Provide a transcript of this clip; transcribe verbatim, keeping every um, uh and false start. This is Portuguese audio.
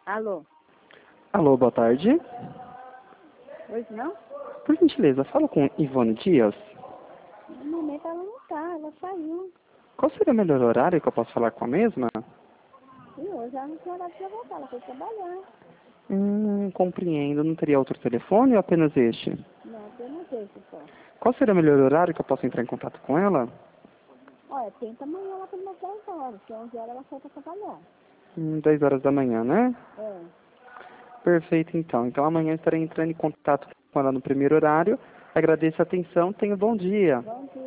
Alô? Alô, boa tarde. Hoje não? Por gentileza, fala com Ivone Dias. No momento ela não tá, ela saiu. Qual seria o melhor horário que eu posso falar com a mesma? E hoje ela não tinha horário pra voltar, ela foi trabalhar. Hum, compreendo. Não teria outro telefone ou apenas este? Não, apenas esse só. Qual seria o melhor horário que eu posso entrar em contato com ela? Olha, tenta amanhã lá pelas dez horas, que onze horas ela sai pra trabalhar. Hum, dez horas da manhã, né? É. Perfeito, então. Então amanhã eu estarei entrando em contato com ela no primeiro horário. Agradeço a atenção. Tenha um bom dia. Bom dia.